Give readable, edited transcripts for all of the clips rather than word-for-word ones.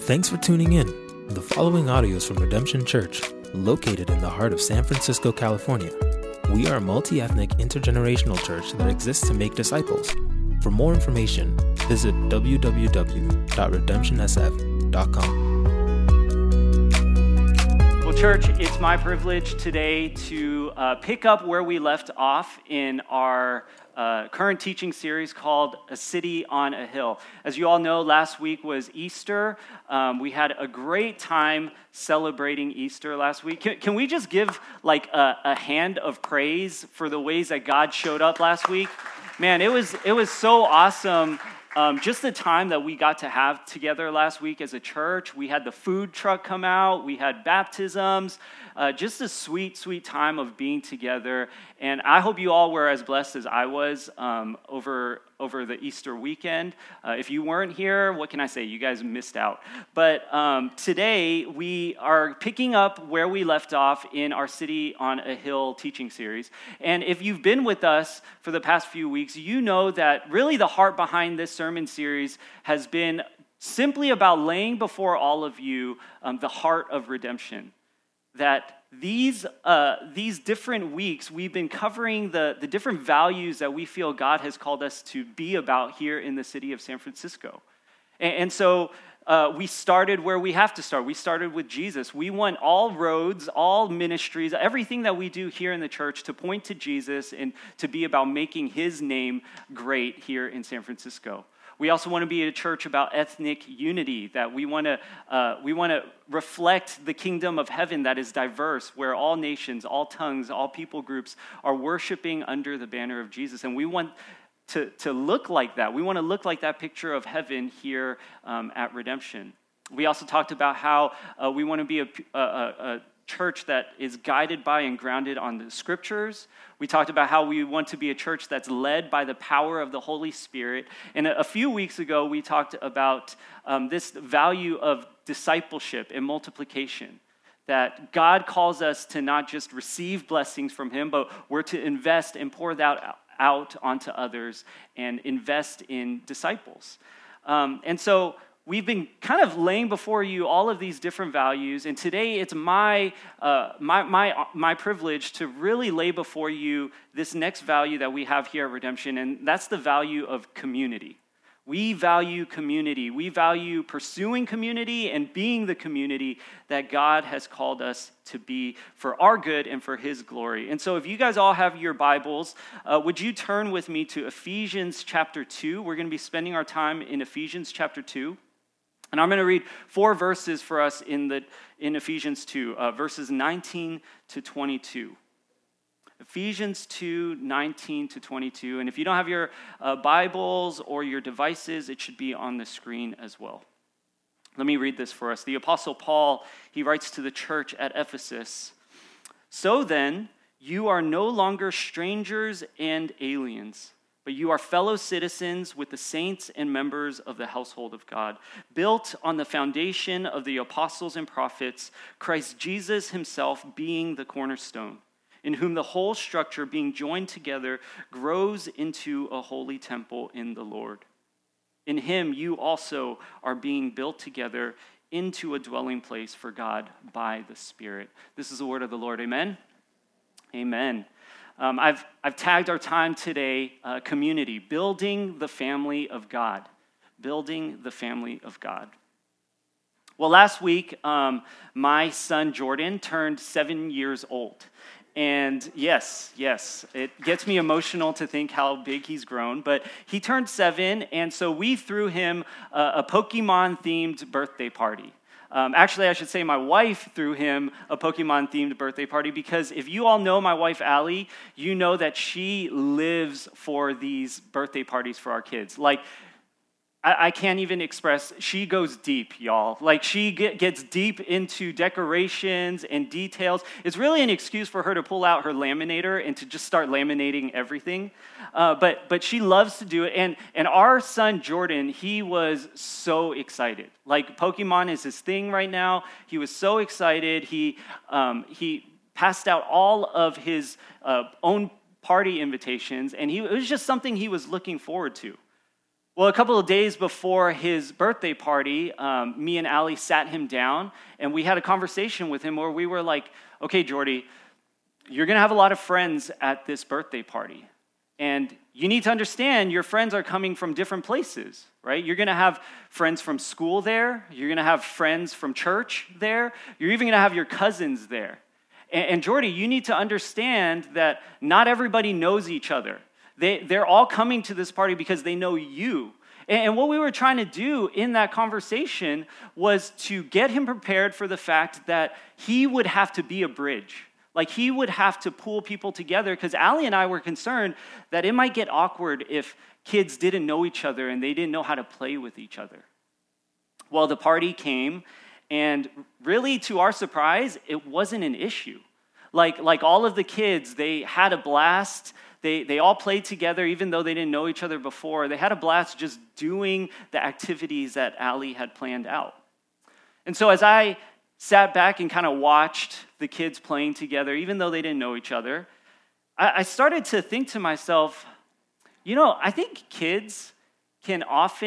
Thanks for tuning in. The following audio is from Redemption Church, located in the heart of San Francisco, California. We are a multi-ethnic, intergenerational church that exists to make disciples. For more information, visit www.redemptionsf.com. Well, church, it's my privilege today to pick up where we left off in our current teaching series called A City on a Hill. As you all know, last week was Easter. We had a great time celebrating Easter last week. Can we just give like a hand of praise for the ways that God showed up last week? Man, it was so awesome. Just the time that we got to have together last week as a church. We had the food truck come out. We had baptisms. Just a sweet, sweet time of being together. And I hope you all were as blessed as I was over the Easter weekend. If you weren't here, what can I say? You guys missed out. But today, we are picking up where we left off in our City on a Hill teaching series. And if you've been with us for the past few weeks, you know that really the heart behind this sermon series has been simply about laying before all of you the heart of redemption. That these different weeks, we've been covering the different values that we feel God has called us to be about here in the city of San Francisco. And so we started where we have to start. We started with Jesus. We want all roads, all ministries, everything that we do here in the church to point to Jesus and to be about making his name great here in San Francisco. We also want to be a church about ethnic unity, that we want to reflect the kingdom of heaven that is diverse, where all nations, all tongues, all people groups are worshiping under the banner of Jesus. And we want to look like that. We want to look like that picture of heaven here at Redemption. We also talked about how we want to be a church that is guided by and grounded on the scriptures. We talked about how we want to be a church that's led by the power of the Holy Spirit. And a few weeks ago, we talked about this value of discipleship and multiplication, that God calls us to not just receive blessings from him, but we're to invest and pour that out onto others and invest in disciples. And so we've been kind of laying before you all of these different values, and today it's my privilege to really lay before you this next value that we have here at Redemption, and that's the value of community. We value community. We value pursuing community and being the community that God has called us to be for our good and for his glory. And so if you guys all have your Bibles, would you turn with me to Ephesians chapter 2? We're going to be spending our time in Ephesians chapter 2. And I'm going to read 4 verses for us in Ephesians 2, verses 19 to 22. Ephesians 2, 19 to 22. And if you don't have your Bibles or your devices, it should be on the screen as well. Let me read this for us. The Apostle Paul, he writes to the church at Ephesus, "So then, you are no longer strangers and aliens, but you are fellow citizens with the saints and members of the household of God, built on the foundation of the apostles and prophets, Christ Jesus himself being the cornerstone, in whom the whole structure being joined together grows into a holy temple in the Lord. In him you also are being built together into a dwelling place for God by the Spirit." This is the word of the Lord. Amen? Amen. I've tagged our time today, community, building the family of God. Building the family of God. Well, last week, my son Jordan turned 7 years old. And yes, it gets me emotional to think how big he's grown. But he turned 7, and so we threw him a Pokemon-themed birthday party. Actually, I should say my wife threw him a Pokemon-themed birthday party because if you all know my wife, Allie, you know that she lives for these birthday parties for our kids. Like, I can't even express, she goes deep, y'all. Like, she gets deep into decorations and details. It's really an excuse for her to pull out her laminator and to just start laminating everything. But she loves to do it. And our son, Jordan, he was so excited. Like, Pokemon is his thing right now. He was so excited. He passed out all of his own party invitations, and it was just something he was looking forward to. Well, a couple of days before his birthday party, me and Allie sat him down, and we had a conversation with him where we were like, okay, Jordy, you're going to have a lot of friends at this birthday party. And you need to understand your friends are coming from different places, right? You're going to have friends from school there. You're going to have friends from church there. You're even going to have your cousins there. And Jordy, you need to understand that not everybody knows each other. They're all coming to this party because they know you. And what we were trying to do in that conversation was to get him prepared for the fact that he would have to be a bridge. Like he would have to pull people together, because Allie and I were concerned that it might get awkward if kids didn't know each other and they didn't know how to play with each other. Well, the party came, and really to our surprise, it wasn't an issue. Like all of the kids, they had a blast. They all played together even though they didn't know each other before. They had a blast just doing the activities that Allie had planned out. And so as I sat back and kind of watched the kids playing together, even though they didn't know each other, I started to think to myself, I think kids can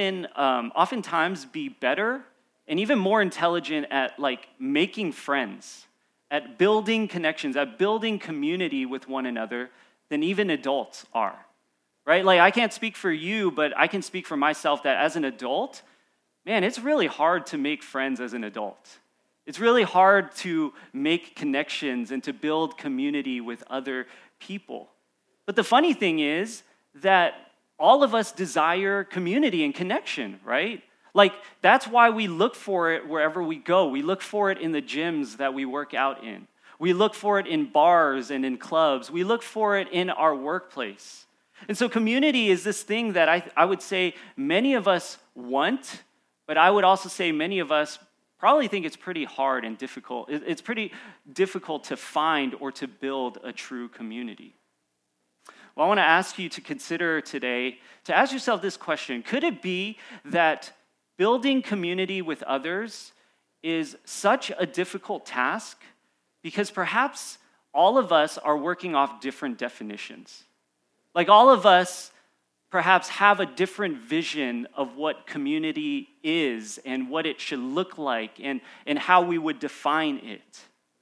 oftentimes be better and even more intelligent at making friends, at building connections, at building community with one another than even adults are, right? I can't speak for you, but I can speak for myself that as an adult, man, it's really hard to make friends as an adult. It's really hard to make connections and to build community with other people. But the funny thing is that all of us desire community and connection, right? That's why we look for it wherever we go. We look for it in the gyms that we work out in. We look for it in bars and in clubs. We look for it in our workplace. And so community is this thing that I would say many of us want, but I would also say many of us probably think it's pretty hard and difficult. It's pretty difficult to find or to build a true community. Well, I want to ask you to consider today, to ask yourself this question: could it be that building community with others is such a difficult task because perhaps all of us are working off different definitions? All of us perhaps have a different vision of what community is and what it should look like and how we would define it.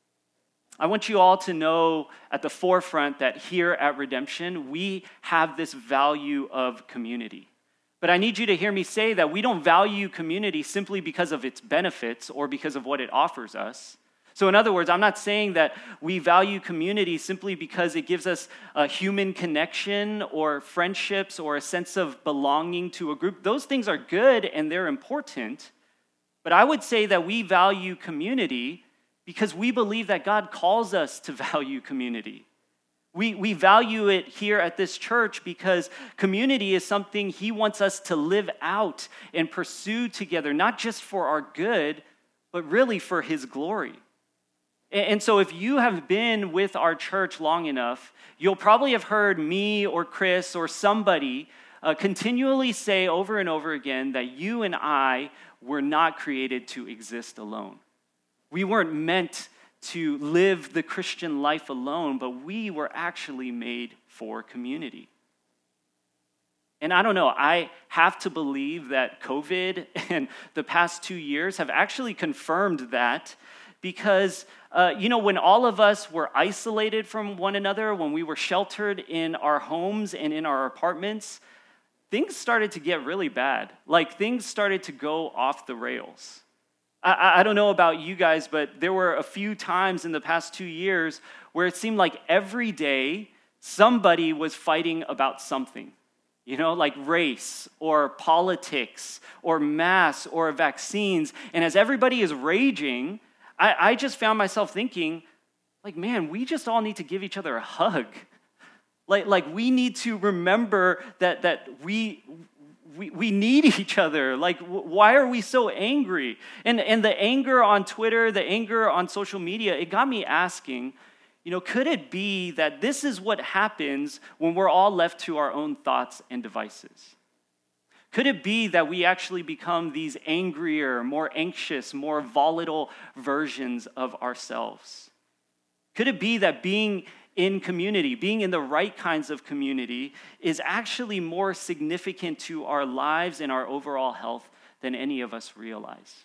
I want you all to know at the forefront that here at Redemption, we have this value of community. But I need you to hear me say that we don't value community simply because of its benefits or because of what it offers us. So in other words, I'm not saying that we value community simply because it gives us a human connection or friendships or a sense of belonging to a group. Those things are good and they're important. But I would say that we value community because we believe that God calls us to value community. We value it here at this church because community is something He wants us to live out and pursue together, not just for our good, but really for His glory. And so if you have been with our church long enough, you'll probably have heard me or Chris or somebody continually say over and over again that you and I were not created to exist alone. We weren't meant to live the Christian life alone, but we were actually made for community. And I don't know, I have to believe that COVID and the past 2 years have actually confirmed that, because when all of us were isolated from one another, when we were sheltered in our homes and in our apartments, things started to get really bad. Things started to go off the rails. I don't know about you guys, but there were a few times in the past 2 years where it seemed like every day somebody was fighting about something. Like race or politics or masks or vaccines. And as everybody is raging, I just found myself thinking, man, we just all need to give each other a hug. We need to remember that we need each other. Why are we so angry? And the anger on Twitter, the anger on social media, it got me asking, could it be that this is what happens when we're all left to our own thoughts and devices? Could it be that we actually become these angrier, more anxious, more volatile versions of ourselves? Could it be that being in community, being in the right kinds of community, is actually more significant to our lives and our overall health than any of us realize.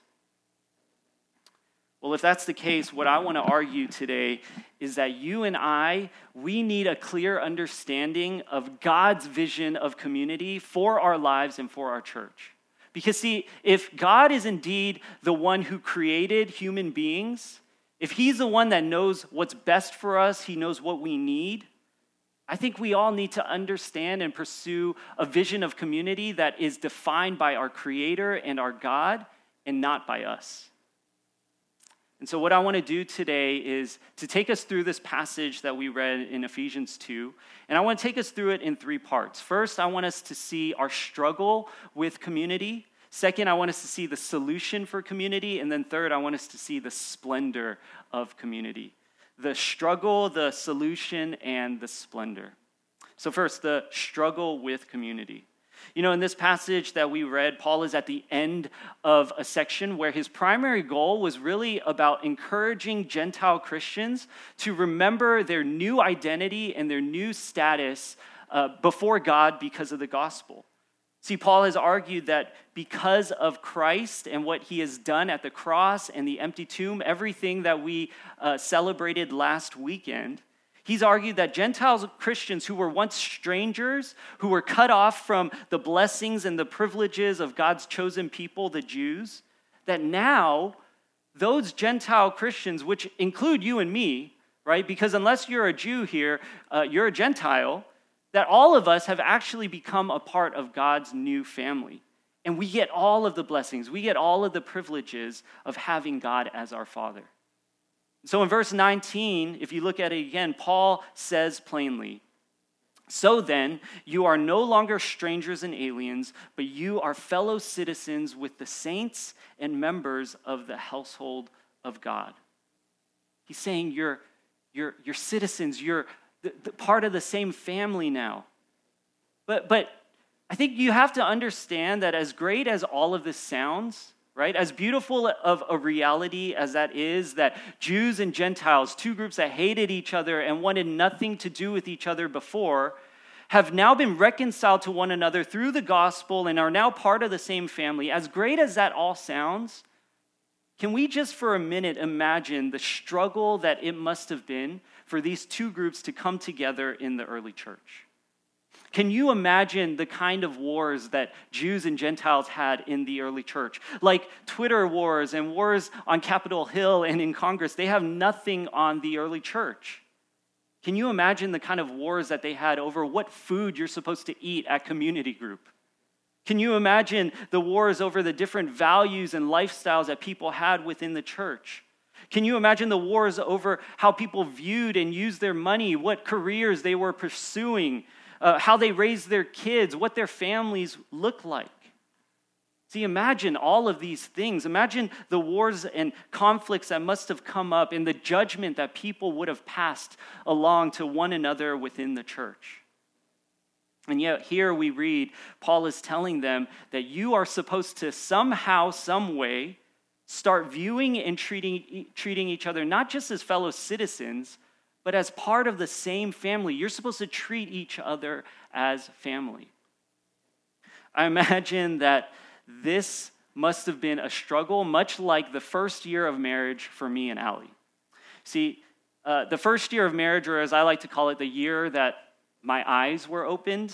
Well, if that's the case, what I want to argue today is that you and I, we need a clear understanding of God's vision of community for our lives and for our church. Because see, if God is indeed the one who created human beings, if he's the one that knows what's best for us, he knows what we need, I think we all need to understand and pursue a vision of community that is defined by our Creator and our God and not by us. And so what I want to do today is to take us through this passage that we read in Ephesians 2, and I want to take us through it in 3 parts. First, I want us to see our struggle with community. Second, I want us to see the solution for community. And then third, I want us to see the splendor of community. The struggle, the solution, and the splendor. So first, the struggle with community. You know, in this passage that we read, Paul is at the end of a section where his primary goal was really about encouraging Gentile Christians to remember their new identity and their new status before God because of the gospel. See, Paul has argued that because of Christ and what he has done at the cross and the empty tomb, everything that we celebrated last weekend, he's argued that Gentiles Christians who were once strangers, who were cut off from the blessings and the privileges of God's chosen people, the Jews, that now those Gentile Christians, which include you and me, right? Because unless you're a Jew here, you're a Gentile, that all of us have actually become a part of God's new family. And we get all of the blessings, we get all of the privileges of having God as our Father. So in verse 19, if you look at it again, Paul says plainly, "So then, you are no longer strangers and aliens, but you are fellow citizens with the saints and members of the household of God." He's saying you're citizens, you're the part of the same family now. But I think you have to understand that as great as all of this sounds, right? As beautiful of a reality as that is, that Jews and Gentiles, 2 groups that hated each other and wanted nothing to do with each other before, have now been reconciled to one another through the gospel and are now part of the same family. As great as that all sounds, can we just for a minute imagine the struggle that it must have been for these 2 groups to come together in the early church? Can you imagine the kind of wars that Jews and Gentiles had in the early church? Like Twitter wars and wars on Capitol Hill and in Congress, they have nothing on the early church. Can you imagine the kind of wars that they had over what food you're supposed to eat at community group? Can you imagine the wars over the different values and lifestyles that people had within the church? Can you imagine the wars over how people viewed and used their money, what careers they were pursuing, how they raised their kids, what their families look like? See, imagine all of these things. Imagine the wars and conflicts that must have come up and the judgment that people would have passed along to one another within the church. And yet here we read, Paul is telling them that you are supposed to somehow, some way, start viewing and treating each other not just as fellow citizens, but as part of the same family. You're supposed to treat each other as family. I imagine that this must have been a struggle, much like the first year of marriage for me and Allie. See, the first year of marriage, or as I like to call it, the year that my eyes were opened,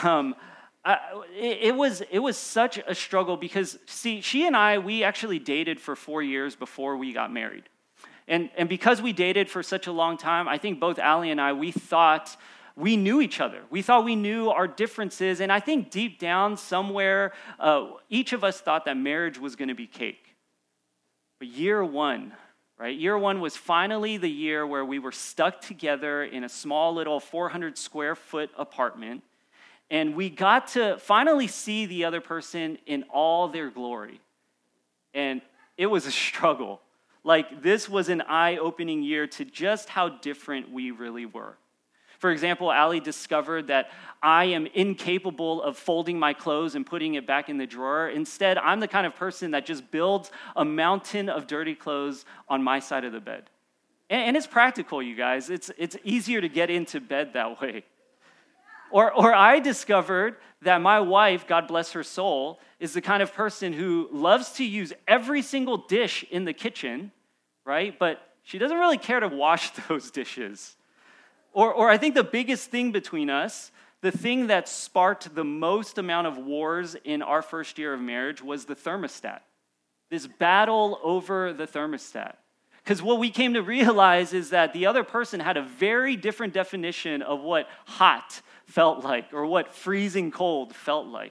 it was such a struggle because, see, she and I, we actually dated for 4 years before we got married. And because we dated for such a long time, I think both Allie and I, we thought we knew each other. We thought we knew our differences. And I think deep down somewhere, each of us thought that marriage was going to be cake. But year one, right? Year one was finally the year where we were stuck together in a small little 400 square foot apartment. And we got to finally see the other person in all their glory. And it was a struggle. Like, this was an eye-opening year to just how different we really were. For example, Allie discovered that I am incapable of folding my clothes and putting it back in the drawer. Instead, I'm the kind of person that just builds a mountain of dirty clothes on my side of the bed. And it's practical, you guys. It's easier to get into bed that way. Or I discovered that my wife, God bless her soul, is the kind of person who loves to use every single dish in the kitchen, right? But she doesn't really care to wash those dishes. Or I think the biggest thing between us, the thing that sparked the most amount of wars in our first year of marriage was the thermostat. This battle over the thermostat. Because what we came to realize is that the other person had a very different definition of what hot felt like or what freezing cold felt like.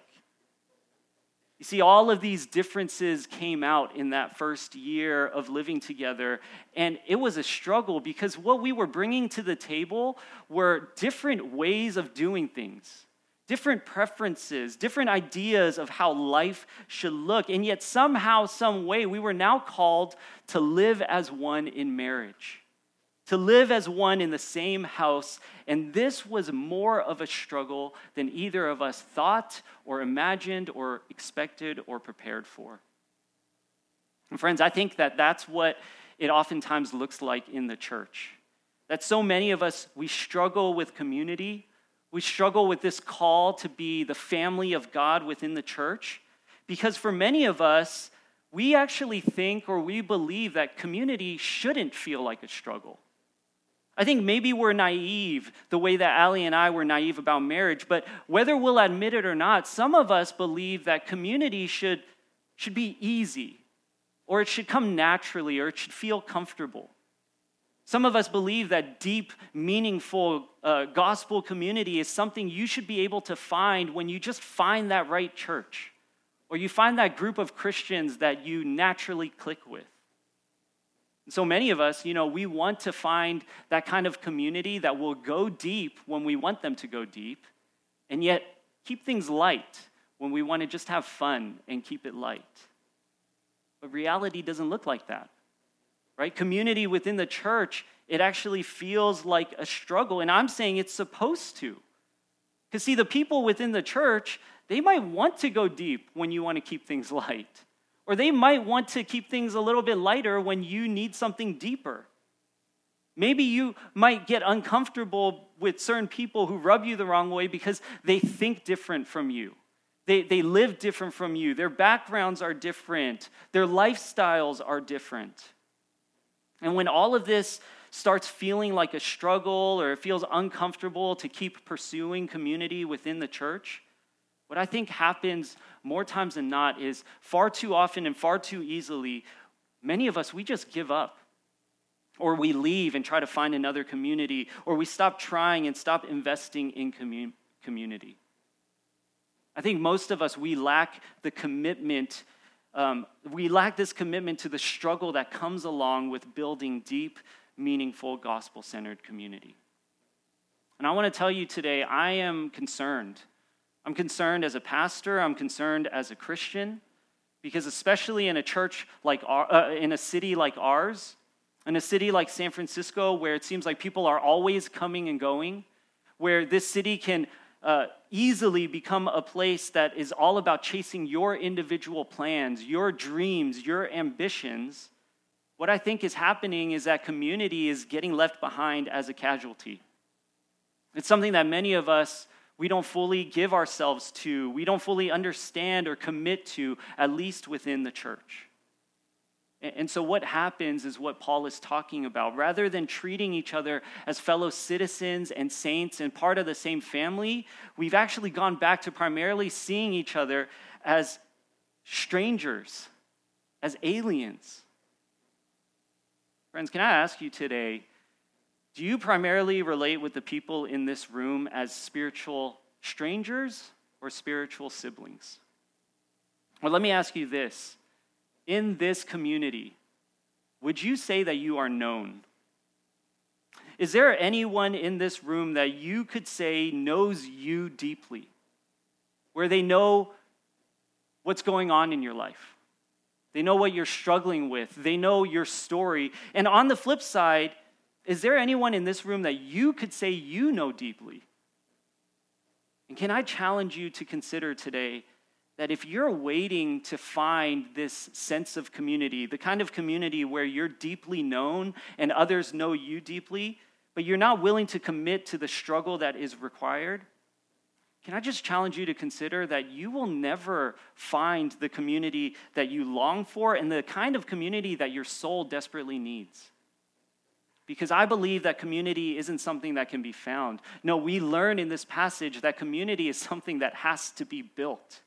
You see, all of these differences came out in that first year of living together, and it was a struggle because what we were bringing to the table were different ways of doing things, different preferences, different ideas of how life should look, and yet somehow, some way, we were now called to live as one in marriage, to live as one in the same house, and this was more of a struggle than either of us thought or imagined or expected or prepared for. And friends, I think that that's what it oftentimes looks like in the church. That so many of us, we struggle with community. We struggle with this call to be the family of God within the church because for many of us, we actually think or we believe that community shouldn't feel like a struggle. I think maybe we're naive the way that Allie and I were naive about marriage, but whether we'll admit it or not, some of us believe that community should be easy, or it should come naturally, or it should feel comfortable. Some of us believe that deep, meaningful gospel community is something you should be able to find when you just find that right church, or you find that group of Christians that you naturally click with. So many of us, we want to find that kind of community that will go deep when we want them to go deep, and yet keep things light when we want to just have fun and keep it light. But reality doesn't look like that, right? Community within the church, it actually feels like a struggle, and I'm saying it's supposed to. Because see, the people within the church, they might want to go deep when you want to keep things light. Or they might want to keep things a little bit lighter when you need something deeper. Maybe you might get uncomfortable with certain people who rub you the wrong way because they think different from you. They live different from you. Their backgrounds are different. Their lifestyles are different. And when all of this starts feeling like a struggle or it feels uncomfortable to keep pursuing community within the church, what I think happens more times than not is far too often and far too easily, many of us, we just give up. Or we leave and try to find another community. Or we stop trying and stop investing in community. I think most of us, we lack the commitment. We lack this commitment to the struggle that comes along with building deep, meaningful, gospel-centered community. And I want to tell you today, I am concerned. I'm concerned as a pastor, I'm concerned as a Christian, because especially in a church like in a city like ours, in a city like San Francisco, where it seems like people are always coming and going, where this city can easily become a place that is all about chasing your individual plans, your dreams, your ambitions, what I think is happening is that community is getting left behind as a casualty. It's something that many of us, we don't fully give ourselves to, we don't fully understand or commit to, at least within the church. And so what happens is what Paul is talking about. Rather than treating each other as fellow citizens and saints and part of the same family, we've actually gone back to primarily seeing each other as strangers, as aliens. Friends, can I ask you today, do you primarily relate with the people in this room as spiritual strangers or spiritual siblings? Well, let me ask you this. In this community, would you say that you are known? Is there anyone in this room that you could say knows you deeply, where they know what's going on in your life? They know what you're struggling with. They know your story. And on the flip side, is there anyone in this room that you could say you know deeply? And can I challenge you to consider today that if you're waiting to find this sense of community, the kind of community where you're deeply known and others know you deeply, but you're not willing to commit to the struggle that is required, can I just challenge you to consider that you will never find the community that you long for and the kind of community that your soul desperately needs? Because I believe that community isn't something that can be found. No, we learn in this passage that community is something that has to be built.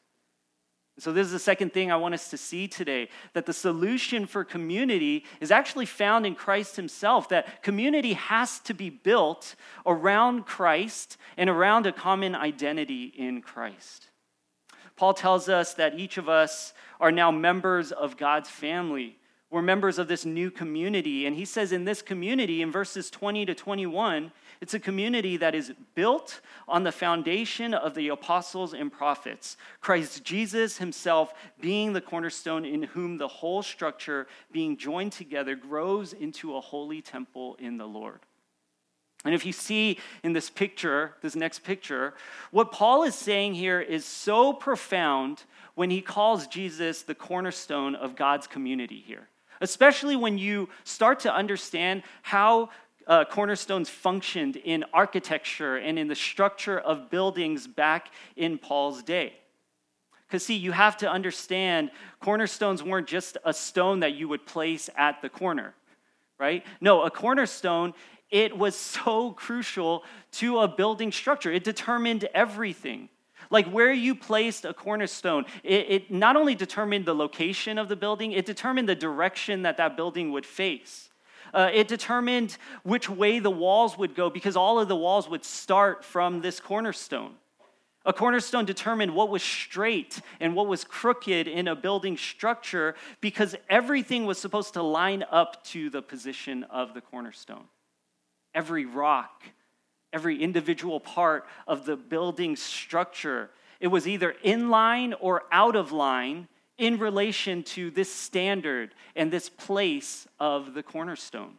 So this is the second thing I want us to see today, that the solution for community is actually found in Christ himself, that community has to be built around Christ and around a common identity in Christ. Paul tells us that each of us are now members of God's family. We're members of this new community. And he says in this community, in verses 20 to 21, it's a community that is built on the foundation of the apostles and prophets, Christ Jesus himself being the cornerstone, in whom the whole structure, being joined together, grows into a holy temple in the Lord. And if you see in this picture, this next picture, what Paul is saying here is so profound when he calls Jesus the cornerstone of God's community here. Especially when you start to understand how cornerstones functioned in architecture and in the structure of buildings back in Paul's day. Because see, you have to understand, cornerstones weren't just a stone that you would place at the corner, right? No, a cornerstone, it was so crucial to a building structure. It determined everything. Like where you placed a cornerstone, it not only determined the location of the building, it determined the direction that that building would face. It determined which way the walls would go, because all of the walls would start from this cornerstone. A cornerstone determined what was straight and what was crooked in a building structure, because everything was supposed to line up to the position of the cornerstone. Every rock, every individual part of the building structure, it was either in line or out of line in relation to this standard and this place of the cornerstone.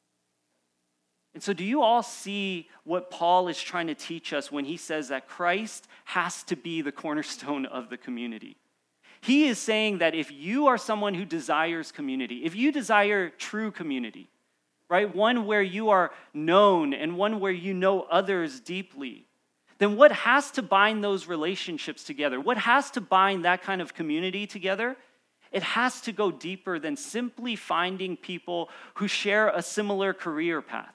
And so do you all see what Paul is trying to teach us when he says that Christ has to be the cornerstone of the community? He is saying that if you are someone who desires community, if you desire true community, right, one where you are known and one where you know others deeply, then what has to bind those relationships together? What has to bind that kind of community together? It has to go deeper than simply finding people who share a similar career path,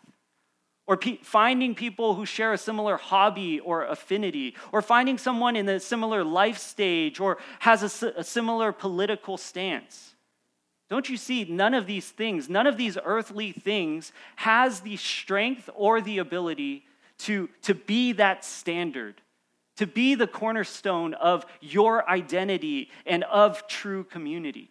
or finding people who share a similar hobby or affinity, or finding someone in a similar life stage or has a similar political stance. Don't you see, none of these things, none of these earthly things has the strength or the ability to be that standard, to be the cornerstone of your identity and of true community.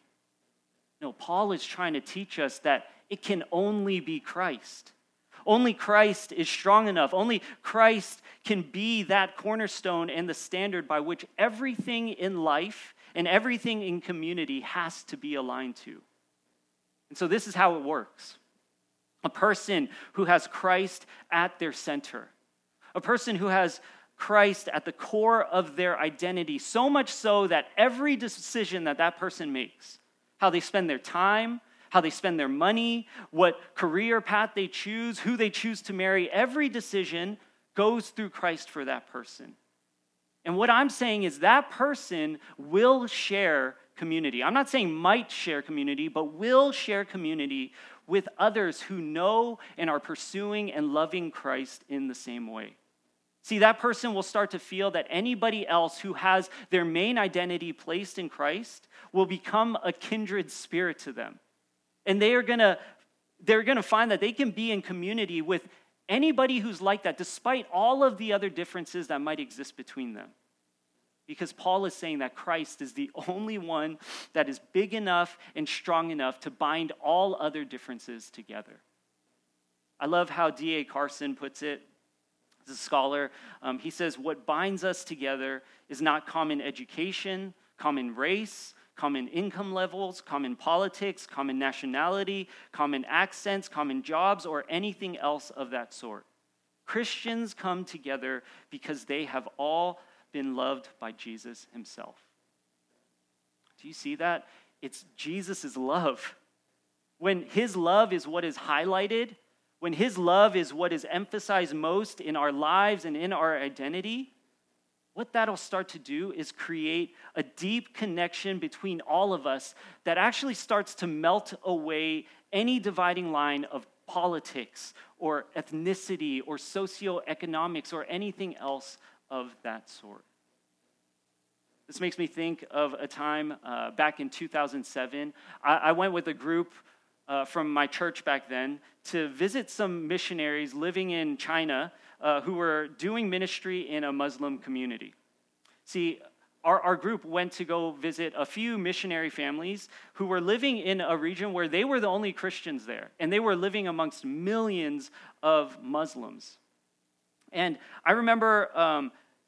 No, Paul is trying to teach us that it can only be Christ. Only Christ is strong enough. Only Christ can be that cornerstone and the standard by which everything in life and everything in community has to be aligned to. And so this is how it works. A person who has Christ at their center, a person who has Christ at the core of their identity, so much so that every decision that that person makes, how they spend their time, how they spend their money, what career path they choose, who they choose to marry, every decision goes through Christ for that person. And what I'm saying is that person will share community. I'm not saying might share community, but will share community with others who know and are pursuing and loving Christ in the same way. See, that person will start to feel that anybody else who has their main identity placed in Christ will become a kindred spirit to them. And they're gonna find that they can be in community with anybody who's like that, despite all of the other differences that might exist between them. Because Paul is saying that Christ is the only one that is big enough and strong enough to bind all other differences together. I love how D.A. Carson puts it. As a scholar, he says, what binds us together is not common education, common race, common income levels, common politics, common nationality, common accents, common jobs, or anything else of that sort. Christians come together because they have all been loved by Jesus himself. Do you see that? It's Jesus' love. When his love is what is highlighted, when his love is what is emphasized most in our lives and in our identity, what that'll start to do is create a deep connection between all of us that actually starts to melt away any dividing line of politics or ethnicity or socioeconomics or anything else of that sort. This makes me think of a time back in 2007. I went with a group from my church back then to visit some missionaries living in China who were doing ministry in a Muslim community. See, our group went to go visit a few missionary families who were living in a region where they were the only Christians there, and they were living amongst millions of Muslims. And I remember,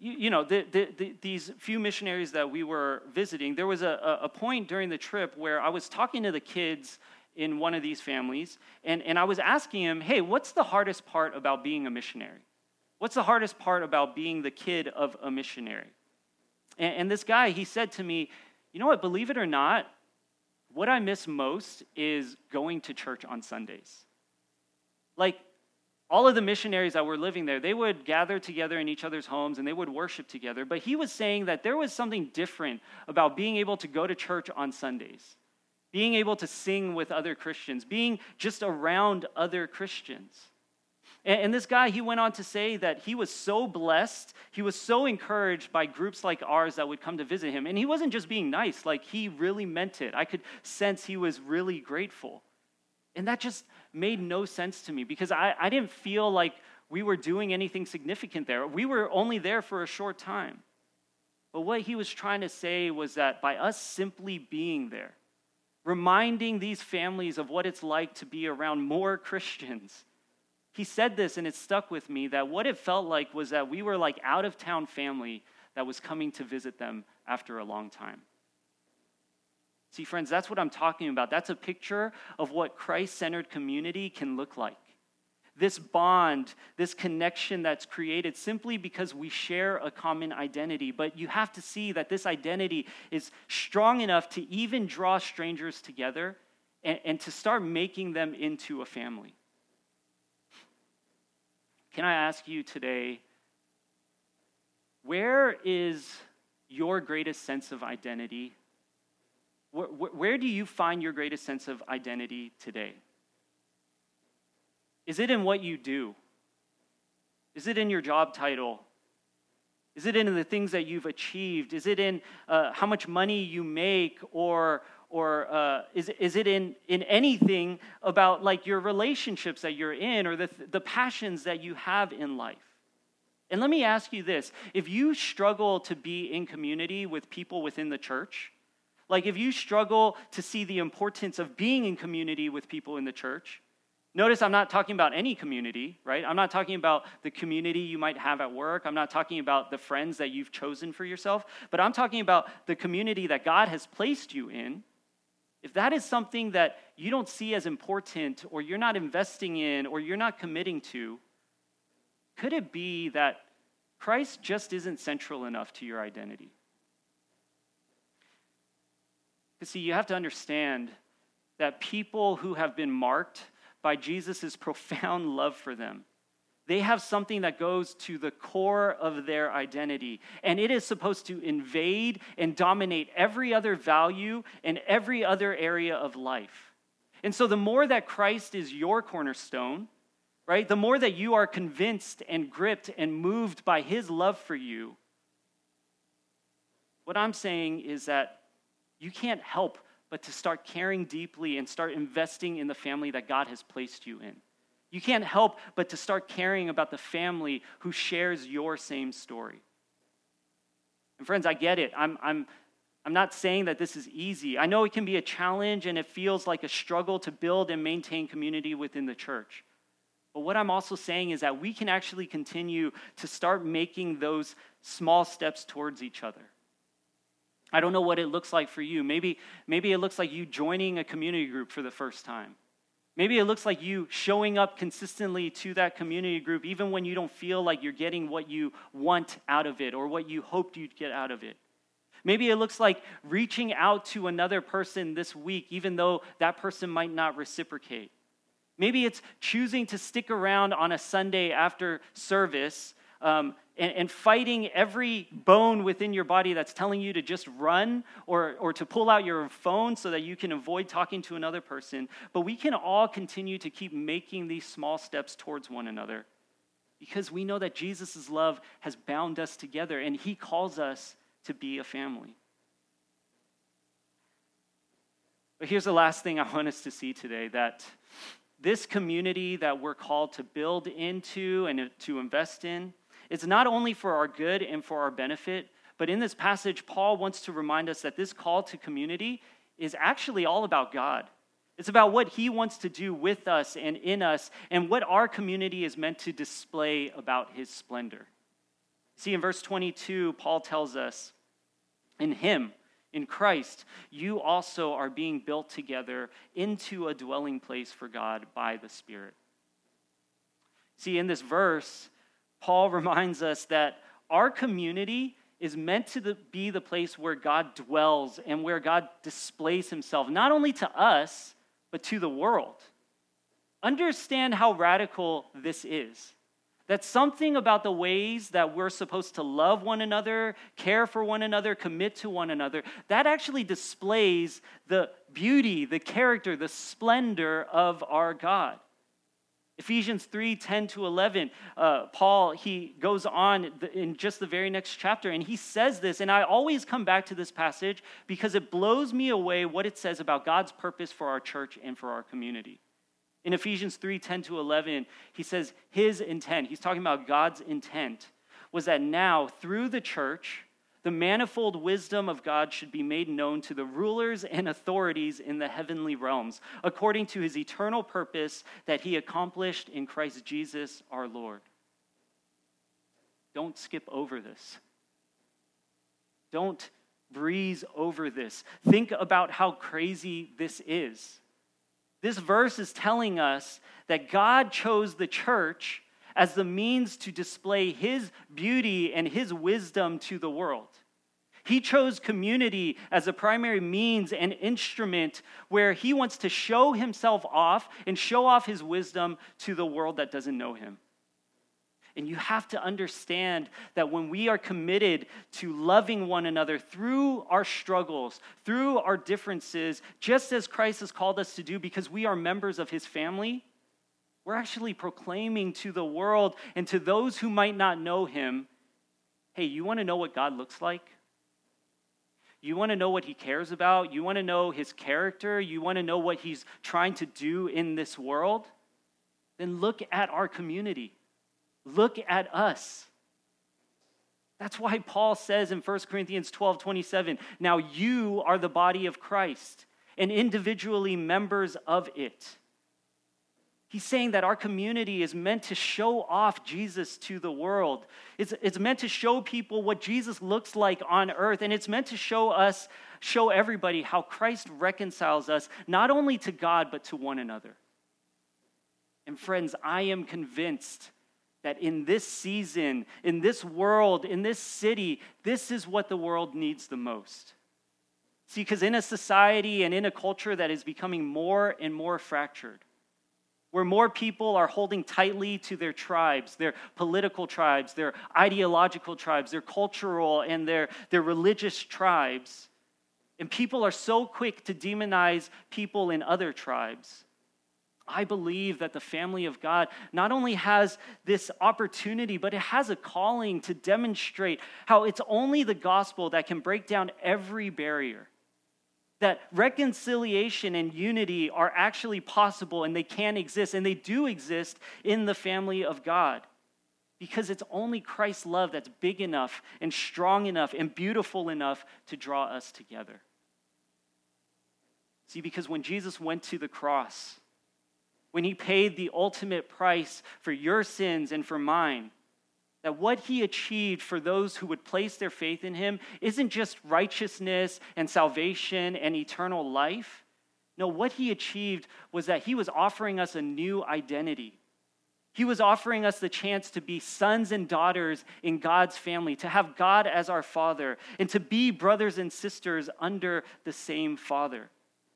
these few missionaries that we were visiting, there was a point during the trip where I was talking to the kids in one of these families, and I was asking him, hey, what's the hardest part about being a missionary? What's the hardest part about being the kid of a missionary? And this guy, he said to me, you know what, believe it or not, what I miss most is going to church on Sundays. Like, all of the missionaries that were living there, they would gather together in each other's homes and they would worship together. But he was saying that there was something different about being able to go to church on Sundays, being able to sing with other Christians, being just around other Christians. And this guy, he went on to say that he was so blessed, he was so encouraged by groups like ours that would come to visit him. And he wasn't just being nice, like he really meant it. I could sense he was really grateful. And that just made no sense to me because I didn't feel like we were doing anything significant there. We were only there for a short time. But what he was trying to say was that by us simply being there, reminding these families of what it's like to be around more Christians, he said this, and it stuck with me, that what it felt like was that we were like out-of-town family that was coming to visit them after a long time. See, friends, that's what I'm talking about. That's a picture of what Christ-centered community can look like. This bond, this connection that's created simply because we share a common identity. But you have to see that this identity is strong enough to even draw strangers together and to start making them into a family. Can I ask you today, where is your greatest sense of identity? Where do you find your greatest sense of identity today? Is it in what you do? Is it in your job title? Is it in the things that you've achieved? Is it in how much money you make? Or is it in anything about like your relationships that you're in or the passions that you have in life? And let me ask you this. If you struggle to be in community with people within the church, like if you struggle to see the importance of being in community with people in the church, notice I'm not talking about any community, right? I'm not talking about the community you might have at work. I'm not talking about the friends that you've chosen for yourself, but I'm talking about the community that God has placed you in. If that is something that you don't see as important or you're not investing in or you're not committing to, could it be that Christ just isn't central enough to your identity? Because see, you have to understand that people who have been marked by Jesus' profound love for them, they have something that goes to the core of their identity, and it is supposed to invade and dominate every other value and every other area of life. And so the more that Christ is your cornerstone, right, the more that you are convinced and gripped and moved by his love for you, what I'm saying is that you can't help but to start caring deeply and start investing in the family that God has placed you in. You can't help but to start caring about the family who shares your same story. And friends, I get it. I'm not saying that this is easy. I know it can be a challenge and it feels like a struggle to build and maintain community within the church. But what I'm also saying is that we can actually continue to start making those small steps towards each other. I don't know what it looks like for you. Maybe it looks like you joining a community group for the first time. Maybe it looks like you showing up consistently to that community group even when you don't feel like you're getting what you want out of it or what you hoped you'd get out of it. Maybe it looks like reaching out to another person this week, even though that person might not reciprocate. Maybe it's choosing to stick around on a Sunday after service and fighting every bone within your body that's telling you to just run or to pull out your phone so that you can avoid talking to another person. But we can all continue to keep making these small steps towards one another because we know that Jesus' love has bound us together and he calls us to be a family. But here's the last thing I want us to see today, that this community that we're called to build into and to invest in, it's not only for our good and for our benefit, but in this passage, Paul wants to remind us that this call to community is actually all about God. It's about what he wants to do with us and in us, and what our community is meant to display about his splendor. See, in verse 22, Paul tells us, in him, in Christ, you also are being built together into a dwelling place for God by the Spirit. See, in this verse, Paul reminds us that our community is meant to be the place where God dwells and where God displays himself, not only to us, but to the world. Understand how radical this is. That something about the ways that we're supposed to love one another, care for one another, commit to one another, that actually displays the beauty, the character, the splendor of our God. Ephesians 3:10-11, Paul, he goes on in just the very next chapter, and he says this, and I always come back to this passage because it blows me away what it says about God's purpose for our church and for our community. In Ephesians 3:10-11, he says his intent, he's talking about God's intent, was that now, through the church, the manifold wisdom of God should be made known to the rulers and authorities in the heavenly realms, according to his eternal purpose that he accomplished in Christ Jesus our Lord. Don't skip over this. Don't breeze over this. Think about how crazy this is. This verse is telling us that God chose the church as the means to display his beauty and his wisdom to the world. He chose community as a primary means and instrument where he wants to show himself off and show off his wisdom to the world that doesn't know him. And you have to understand that when we are committed to loving one another through our struggles, through our differences, just as Christ has called us to do because we are members of his family, we're actually proclaiming to the world and to those who might not know him, hey, you want to know what God looks like? You want to know what he cares about? You want to know his character? You want to know what he's trying to do in this world? Then look at our community. Look at us. That's why Paul says in 1 Corinthians 12:27, now you are the body of Christ and individually members of it. He's saying that our community is meant to show off Jesus to the world. It's meant to show people what Jesus looks like on earth, and it's meant to show everybody how Christ reconciles us, not only to God, but to one another. And friends, I am convinced that in this season, in this world, in this city, this is what the world needs the most. See, because in a society and in a culture that is becoming more and more fractured, where more people are holding tightly to their tribes, their political tribes, their ideological tribes, their cultural and their religious tribes, and people are so quick to demonize people in other tribes, I believe that the family of God not only has this opportunity, but it has a calling to demonstrate how it's only the gospel that can break down every barrier. That reconciliation and unity are actually possible and they can exist, and they do exist in the family of God. Because it's only Christ's love that's big enough and strong enough and beautiful enough to draw us together. See, because when Jesus went to the cross, when he paid the ultimate price for your sins and for mine, that what he achieved for those who would place their faith in him isn't just righteousness and salvation and eternal life. No, what he achieved was that he was offering us a new identity. He was offering us the chance to be sons and daughters in God's family, to have God as our Father, and to be brothers and sisters under the same Father.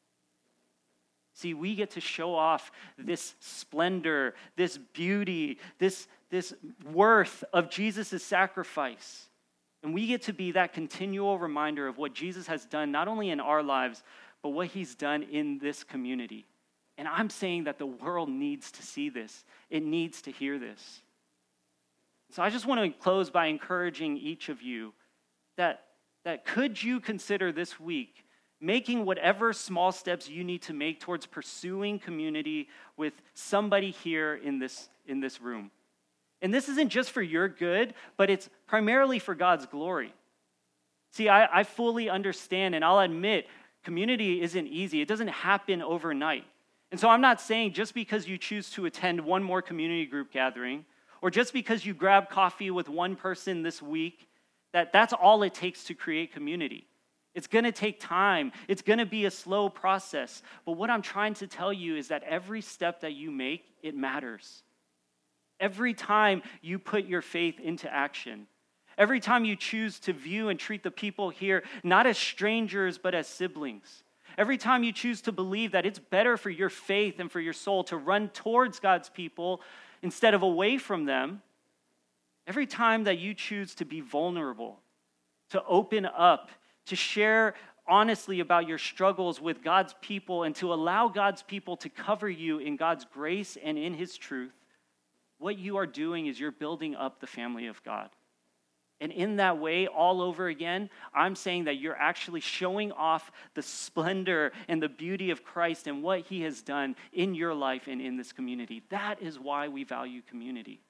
See, we get to show off this splendor, this beauty, this worth of Jesus' sacrifice. And we get to be that continual reminder of what Jesus has done, not only in our lives, but what he's done in this community. And I'm saying that the world needs to see this. It needs to hear this. So I just want to close by encouraging each of you that could you consider this week making whatever small steps you need to make towards pursuing community with somebody here in this room. And this isn't just for your good, but it's primarily for God's glory. See, I fully understand, and I'll admit, community isn't easy. It doesn't happen overnight. And so I'm not saying just because you choose to attend one more community group gathering, or just because you grab coffee with one person this week, that's all it takes to create community. It's going to take time. It's going to be a slow process. But what I'm trying to tell you is that every step that you make, it matters. Every time you put your faith into action, every time you choose to view and treat the people here not as strangers but as siblings, every time you choose to believe that it's better for your faith and for your soul to run towards God's people instead of away from them, every time that you choose to be vulnerable, to open up, to share honestly about your struggles with God's people, and to allow God's people to cover you in God's grace and in his truth, what you are doing is you're building up the family of God. And in that way, all over again, I'm saying that you're actually showing off the splendor and the beauty of Christ and what he has done in your life and in this community. That is why we value community.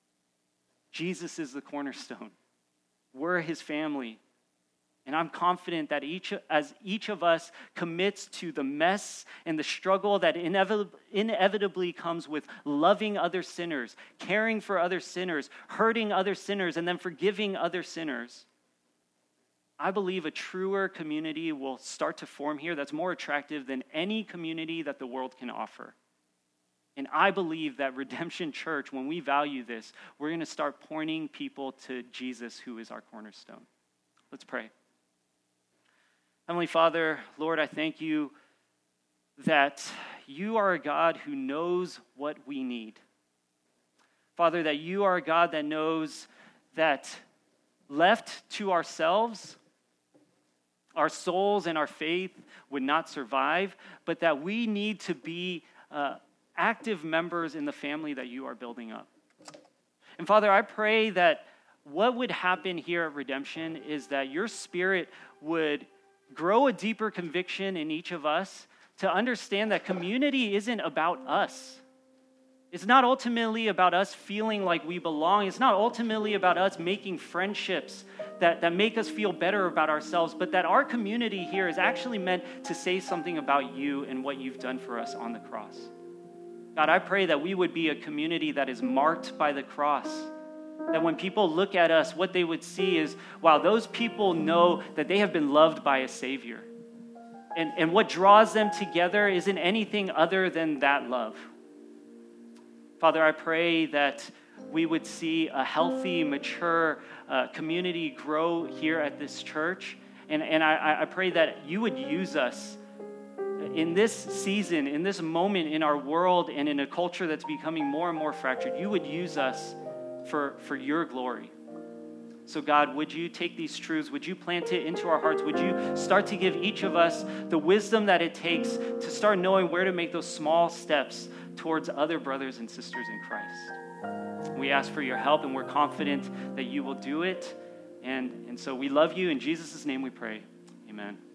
Jesus is the cornerstone. We're his family. And I'm confident that as each of us commits to the mess and the struggle that inevitably comes with loving other sinners, caring for other sinners, hurting other sinners, and then forgiving other sinners, I believe a truer community will start to form here that's more attractive than any community that the world can offer. And I believe that Redemption Church, when we value this, we're going to start pointing people to Jesus, who is our cornerstone. Let's pray. Heavenly Father, Lord, I thank you that you are a God who knows what we need. Father, that you are a God that knows that left to ourselves, our souls and our faith would not survive, but that we need to be active members in the family that you are building up. And Father, I pray that what would happen here at Redemption is that your Spirit would grow a deeper conviction in each of us to understand that community isn't about us. It's not ultimately about us feeling like we belong. It's not ultimately about us making friendships that make us feel better about ourselves, but that our community here is actually meant to say something about you and what you've done for us on the cross. God, I pray that we would be a community that is marked by the cross. That when people look at us, what they would see is, wow, those people know that they have been loved by a Savior. And what draws them together isn't anything other than that love. Father, I pray that we would see a healthy, mature community grow here at this church. And I pray that you would use us in this season, in this moment in our world and in a culture that's becoming more and more fractured. You would use us for your glory. So God, would you take these truths, would you plant it into our hearts, would you start to give each of us the wisdom that it takes to start knowing where to make those small steps towards other brothers and sisters in Christ. We ask for your help, and we're confident that you will do it. And so we love you. In Jesus' name we pray. Amen.